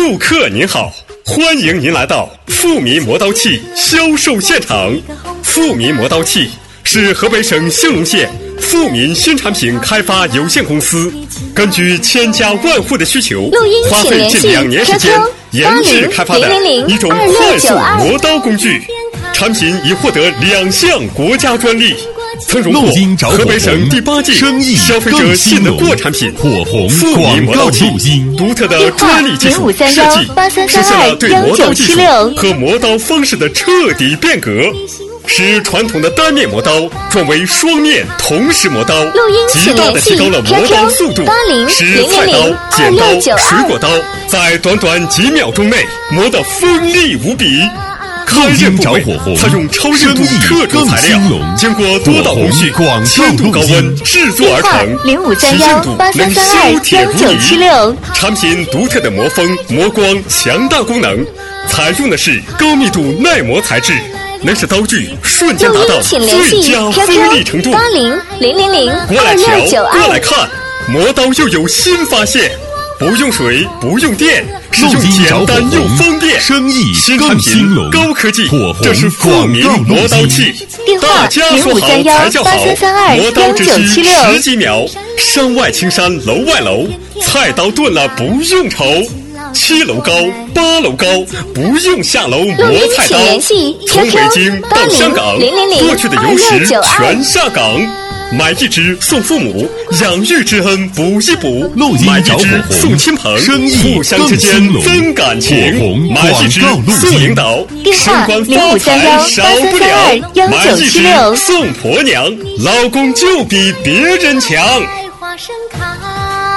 顾客您好，欢迎您来到富民磨刀器销售现场。富民磨刀器是河北省兴隆县富民新产品开发有限公司根据千家万户的需求，花费近2年时间研制开发的一种快速磨刀工具。产品已获得2项国家专利，曾荣获河北省第8届消费者信得过产品。富民磨刀器独特的专利技术设计，实现了对磨刀技术和磨刀方式的彻底变革，使传统的单面磨刀转为双面同时磨刀，极大地提高了磨刀速度，使菜刀、剪刀、水果刀在短短几秒钟内磨得锋利无比。开刃部位采用超韧度特种材料，经过多道工序，1000度高温制作而成，其硬度能削铁如泥。产品独特的磨锋、磨光强大功能，采用的是高密度耐磨材质，能使刀具瞬间达到最佳锋利程度。过来瞧，过来看，磨刀又有新发现，不用水，不用电，使用简单又方便，新产品高科技，这是富民磨刀器。大家说好才叫好，磨刀只需10几秒，山外青山楼外楼，菜刀钝了不用愁，7楼高8楼高，不用下楼磨菜刀。从北京到香港，过去的油食全下岗。买一只送父母，养育之恩补一补；买一只送亲朋，互相之间增感情；买一只送领导，升官发财少不了；买一只送婆娘，老公就比别人强。